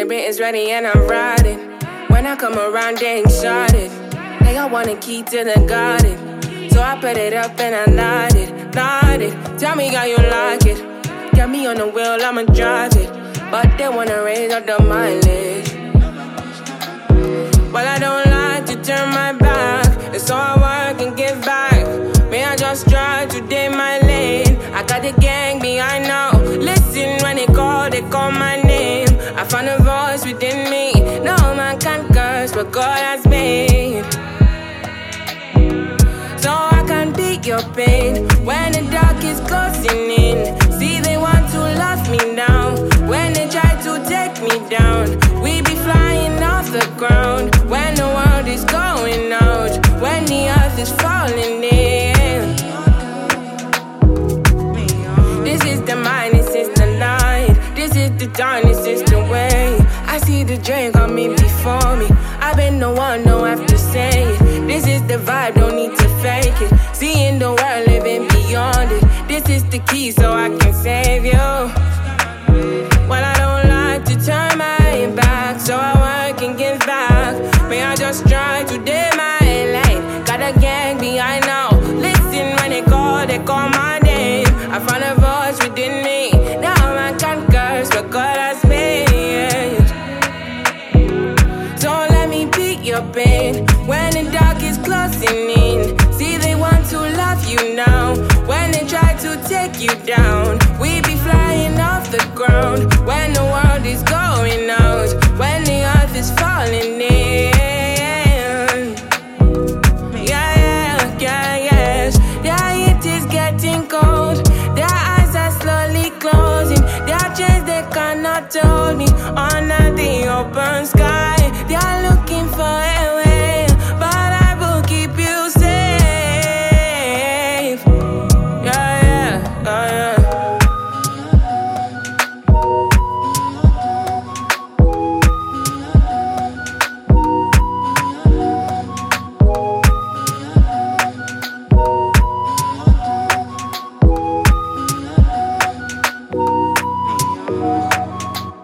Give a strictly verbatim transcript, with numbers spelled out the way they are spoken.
Cuban is ready and I'm riding. When I come around, they ain't shorted. They all want a key to the garden. So I put it up and I light it, light it. Tell me how you like it. Got me on the wheel, I'ma drive it. But they wanna raise up the mileage. Well, I don't like to turn my back, and so I work and give back. May I just try to day my lane. I got the gang behind now. Listen when they call, they call my name. I found a voice within me. No man can curse what God has made. So I can beat your pain when the dark is closing in. See, they want to lock me down when they try to take me down. We be flying off the ground when the world is going out, when the earth is falling in. This is the mind, this is the light. This is the dawn, this is the way. I see the dream coming before me. I've been the one, don't have to say it. This is the vibe, don't need to fake it. Seeing the world, living beyond it. This is the key so I can save you. Well, I don't like to turn my back, so I work and give back. May I just try to day my life. Got a gang behind now. Listen when they call, they call my name. I found a voice within me. Now I can't curse what God has made. So let me beat your pain when the dark is closing in. See, they want to love you now when they try to take you down. We be flying off the ground when